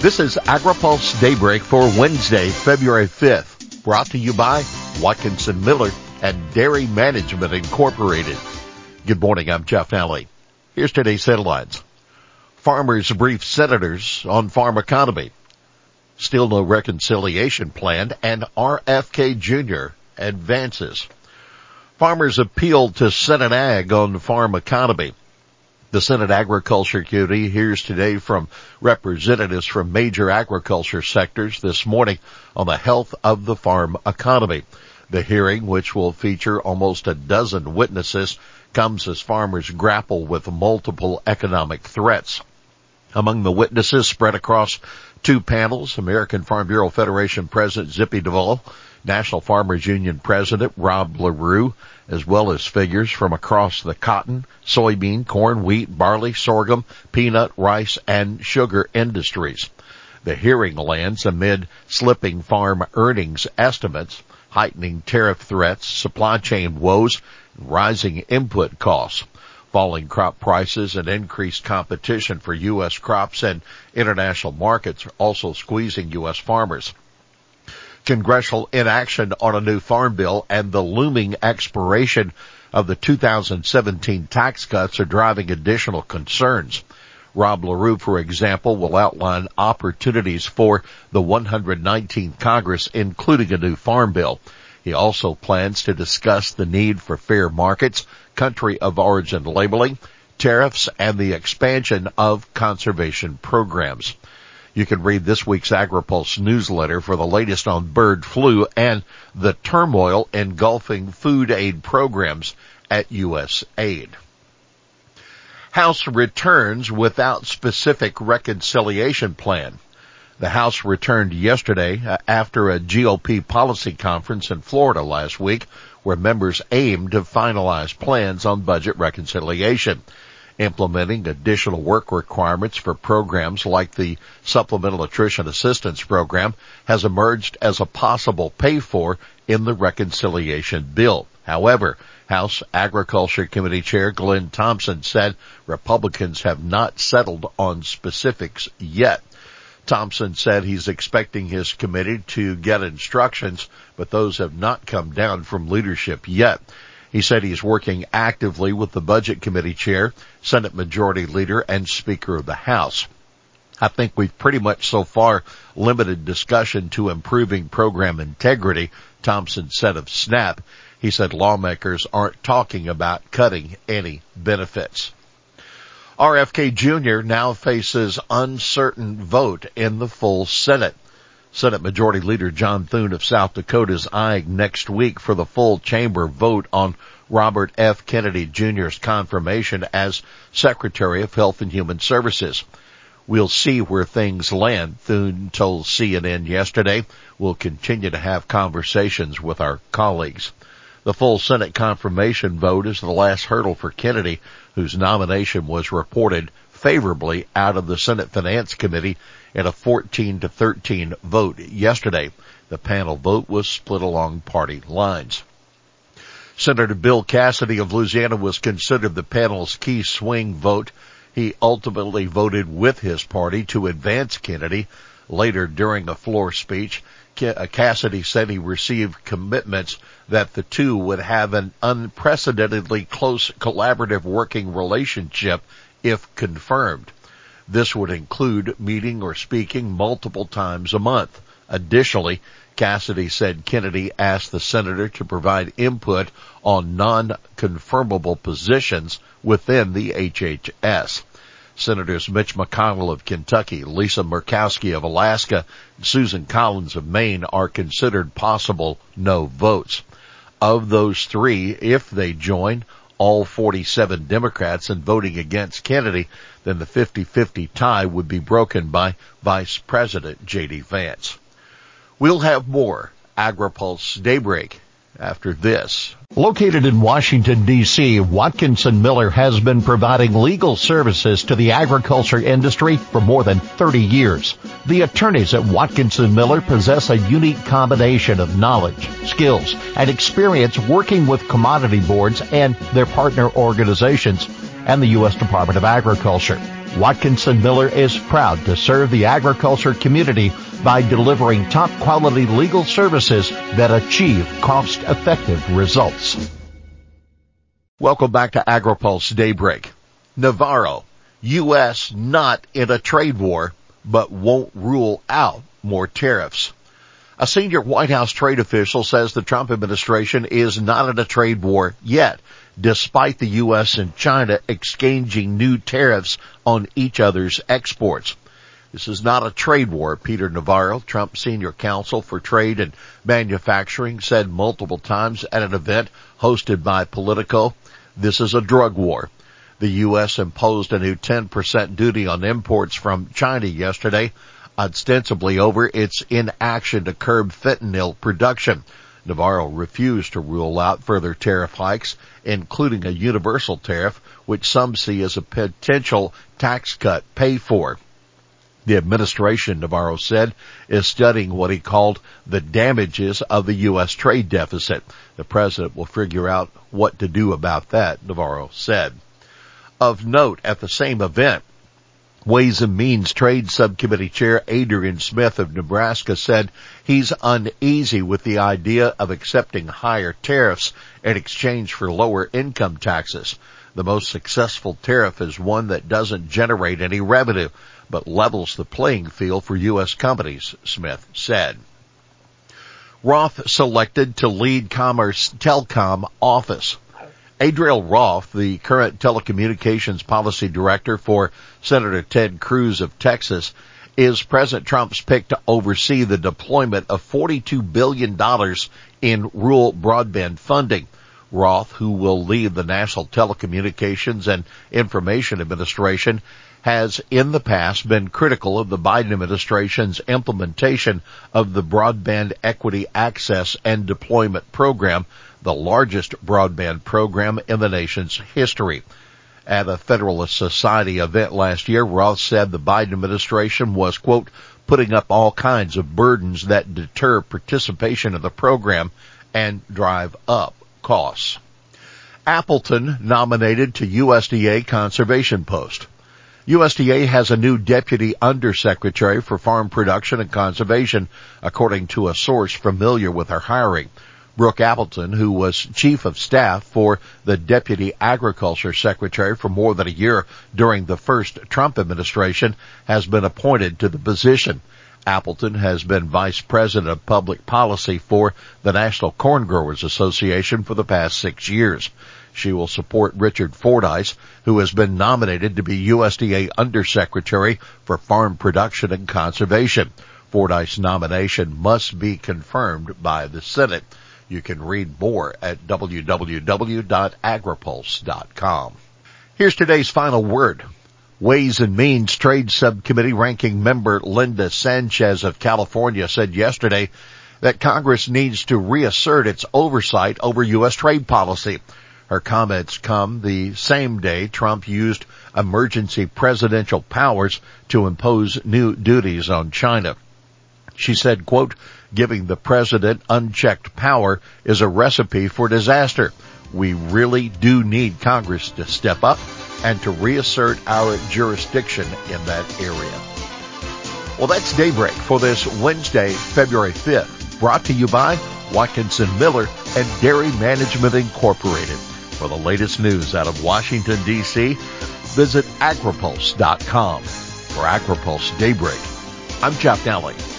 This is AgriPulse Daybreak for Wednesday, February 5th, brought to you by Watkinson Miller and Dairy Management Incorporated. Good morning, I'm Jeff Nally. Here's today's headlines. Farmers brief senators on farm economy. Still no reconciliation plan, and RFK Jr. advances. Farmers appeal to Senate Ag on farm economy. The Senate Agriculture Committee hears today from representatives from major agriculture sectors this morning on the health of the farm economy. The hearing, which will feature almost a dozen witnesses, comes as farmers grapple with multiple economic threats. Among the witnesses spread across two panels, American Farm Bureau Federation President Zippy Duvall, National Farmers Union President Rob LaRue, as well as figures from across the cotton, soybean, corn, wheat, barley, sorghum, peanut, rice, and sugar industries. The hearing lands amid slipping farm earnings estimates, heightening tariff threats, supply chain woes, and rising input costs. Falling crop prices and increased competition for U.S. crops and international markets are also squeezing U.S. farmers. Congressional inaction on a new farm bill and the looming expiration of the 2017 tax cuts are driving additional concerns. Rob LaRue, for example, will outline opportunities for the 119th Congress, including a new farm bill. He also plans to discuss the need for fair markets, country of origin labeling, tariffs, and the expansion of conservation programs. You can read this week's AgriPulse newsletter for the latest on bird flu and the turmoil engulfing food aid programs at USAID. House returns without specific reconciliation plan. The House returned yesterday after a GOP policy conference in Florida last week where members aimed to finalize plans on budget reconciliation. Implementing additional work requirements for programs like the Supplemental Nutrition Assistance Program has emerged as a possible pay-for in the reconciliation bill. However, House Agriculture Committee Chair Glenn Thompson said Republicans have not settled on specifics yet. Thompson said he's expecting his committee to get instructions, but those have not come down from leadership yet. He said he's working actively with the Budget Committee Chair, Senate Majority Leader, and Speaker of the House. I think we've pretty much so far limited discussion to improving program integrity, Thompson said of SNAP. He said lawmakers aren't talking about cutting any benefits. RFK Jr. now faces uncertain vote in the full Senate. Senate Majority Leader John Thune of South Dakota is eyeing next week for the full chamber vote on Robert F. Kennedy Jr.'s confirmation as Secretary of Health and Human Services. We'll see where things land, Thune told CNN yesterday. We'll continue to have conversations with our colleagues. The full Senate confirmation vote is the last hurdle for Kennedy, whose nomination was reported favorably out of the Senate Finance Committee in a 14-13 vote yesterday. The panel vote was split along party lines. Senator Bill Cassidy of Louisiana was considered the panel's key swing vote. He ultimately voted with his party to advance Kennedy. Later, during a floor speech, Cassidy said he received commitments that the two would have an unprecedentedly close collaborative working relationship if confirmed. This would include meeting or speaking multiple times a month. Additionally, Cassidy said Kennedy asked the senator to provide input on non-confirmable positions within the HHS. Senators Mitch McConnell of Kentucky, Lisa Murkowski of Alaska, and Susan Collins of Maine are considered possible no votes. Of those three, if they join all 47 Democrats in voting against Kennedy, then the 50-50 tie would be broken by Vice President J.D. Vance. We'll have more AgriPulse Daybreak after this. Located in Washington, D.C., Watkinson Miller has been providing legal services to the agriculture industry for more than 30 years. The attorneys at Watkinson Miller possess a unique combination of knowledge, skills, and experience working with commodity boards and their partner organizations and the U.S. Department of Agriculture. Watkinson Miller is proud to serve the agriculture community by delivering top-quality legal services that achieve cost-effective results. Welcome back to AgriPulse Daybreak. Navarro, U.S. not in a trade war, but won't rule out more tariffs. A senior White House trade official says the Trump administration is not in a trade war yet, despite the U.S. and China exchanging new tariffs on each other's exports. This is not a trade war, Peter Navarro, Trump's senior counsel for trade and manufacturing, said multiple times at an event hosted by Politico. This is a drug war. The U.S. imposed a new 10% duty on imports from China yesterday, ostensibly over its inaction to curb fentanyl production. Navarro refused to rule out further tariff hikes, including a universal tariff, which some see as a potential tax cut paid for. The administration, Navarro said, is studying what he called the damages of the U.S. trade deficit. The president will figure out what to do about that, Navarro said. Of note, at the same event, Ways and Means Trade Subcommittee Chair Adrian Smith of Nebraska said he's uneasy with the idea of accepting higher tariffs in exchange for lower income taxes. The most successful tariff is one that doesn't generate any revenue, but levels the playing field for U.S. companies, Smith said. Roth selected to lead Commerce Telecom office. Adriel Roth, the current telecommunications policy director for Senator Ted Cruz of Texas, is President Trump's pick to oversee the deployment of $42 billion in rural broadband funding. Roth, who will lead the National Telecommunications and Information Administration, has in the past been critical of the Biden administration's implementation of the Broadband Equity Access and Deployment Program, the largest broadband program in the nation's history. At a Federalist Society event last year, Roth said the Biden administration was, quote, putting up all kinds of burdens that deter participation in the program and drive up costs. Appleton nominated to USDA conservation post. USDA has a new deputy undersecretary for farm production and conservation, according to a source familiar with her hiring. Brooke Appleton, who was chief of staff for the deputy agriculture secretary for more than a year during the first Trump administration, has been appointed to the position. Appleton has been vice president of public policy for the National Corn Growers Association for the past 6 years. She will support Richard Fordyce, who has been nominated to be USDA Undersecretary for Farm Production and Conservation. Fordyce's nomination must be confirmed by the Senate. You can read more at www.agripulse.com. Here's today's final word. Ways and Means Trade Subcommittee ranking member Linda Sanchez of California said yesterday that Congress needs to reassert its oversight over U.S. trade policy. Her comments come the same day Trump used emergency presidential powers to impose new duties on China. She said, quote, giving the president unchecked power is a recipe for disaster. We really do need Congress to step up and to reassert our jurisdiction in that area. Well, that's Daybreak for this Wednesday, February 5th, brought to you by Watkinson Miller and Dairy Management Incorporated. For the latest news out of Washington, D.C., visit agripulse.com. For AgriPulse Daybreak, I'm Jeff Nally.